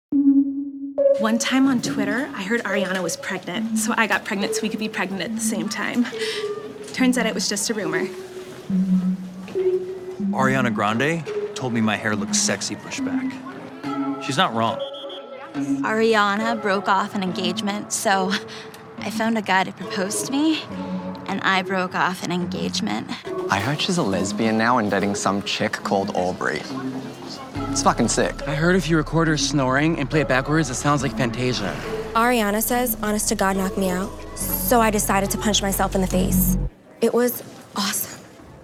One time on Twitter, I heard Ariana was pregnant, so I got pregnant so we could be pregnant at the same time. Turns out it was just a rumor. Ariana Grande told me my hair looks sexy pushed back. She's not wrong. Ariana broke off an engagement, so I found a guy to propose to me, and I broke off an engagement. I heard she's a lesbian now and dating some chick called Aubrey. It's fucking sick. I heard if you record her snoring and play it backwards, it sounds like Fantasia. Ariana says, honest to God, knocked me out. So I decided to punch myself in the face. It was awesome.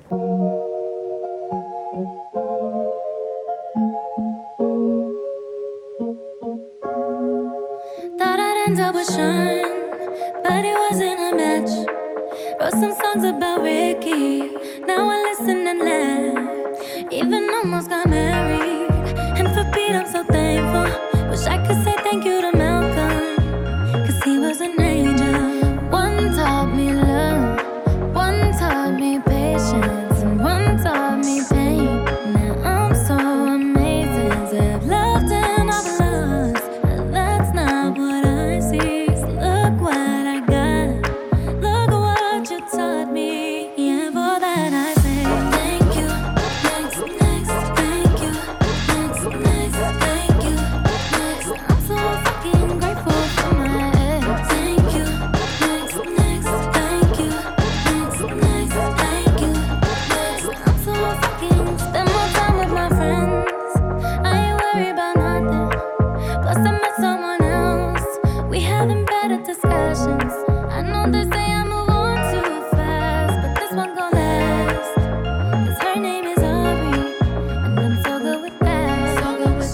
Thought I'd end up with Sean, but it wasn't a match. Wrote some songs about Ricky, now I listen and laugh. Even almost got married. And for Pete, I'm so thankful. Wish I could say thank you to Malcolm, 'cause he was an angel. One taught me love, one taught me patience, and one taught me pain. Now I'm so amazing to have loved and I've lost, but that's not what I see. So look what I got, look what you taught me. Yeah, for that I say thank you. Next, thank you. Next, thank you. Next, I'm so fucking grateful for my ex. Thank you. Next, thank you. Next, thank you. Next, I'm so fucking spend more time with my friends. I ain't worried about nothing. Plus I met someone else. We having better discussions. I know they say I move on too fast, but this one gon' last. 'Cause her name is Aubrey, and I'm so good with that. So good with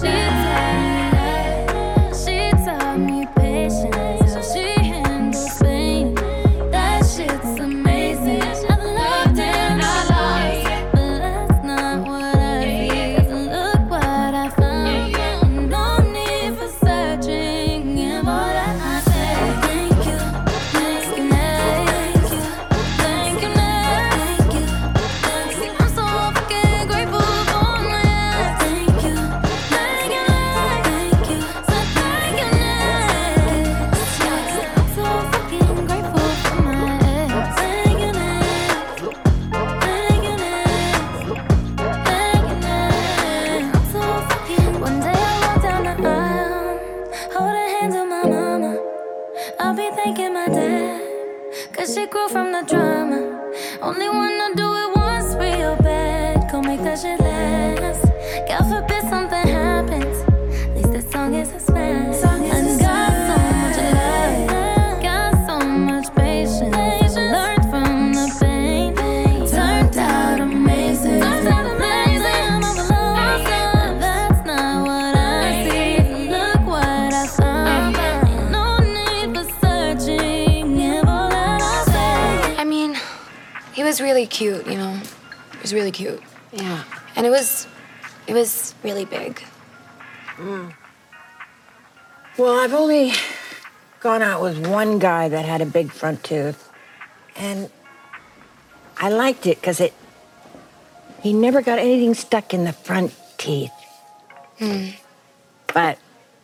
she taught me patience, how she handles pain. That shit's amazing. I've loved and I lost, but that's not what I see. 'Cause look what I found, and no need for searching. And for that I say thank you. Thank you, thank you, thank you, thank you. I'm so fucking grateful for my ex. Thank you, thank you, thank you, so thank you, next. I'm so fucking grateful for my ex. Thank you, next. Thank you, next. Thank you, next. I'm so fucking. One day I walk down the aisle, holding hands with my mama. I'll be thanking my dad, 'cause she grew from the drama. Only wanna do it once real bad, go make that shit last. God forbid something happens, at least this song is a smash. And got so much love, got so much patience. Learned from the pain, turned out amazing. I'm overlost, but that's not what I see. Look what I found, ain't no need for searching. And for that I say I mean, he was really cute, you know. He was really cute. Yeah. And it was really big. Well, I've only gone out with one guy that had a big front tooth. And I liked it because he never got anything stuck in the front teeth. But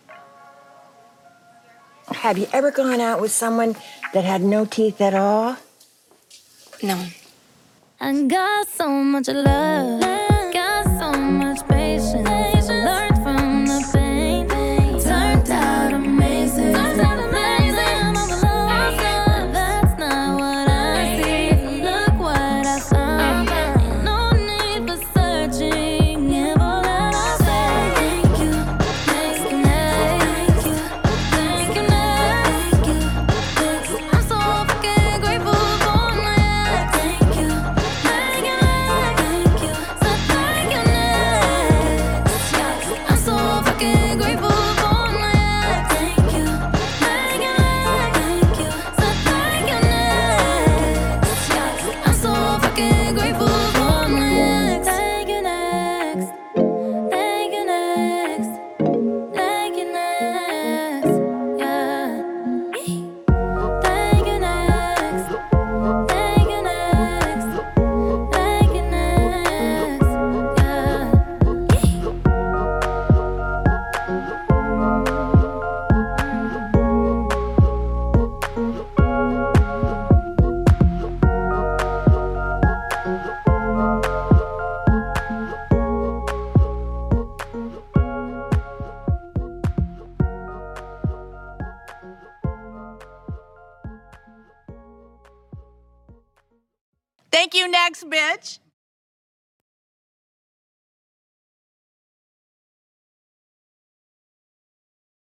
have you ever gone out with someone that had no teeth at all? No. I got so much love, got so much patience. Learned from the pain, turned out amazing. I'm overlost, but that's not what I see. Look what I found, ain't no need for searching. And for that I say thank you, thank you, thank you, thank you, thank you. I'm so fucking grateful for my ex. Thank you, thank you, thank you. Thank you, next bitch.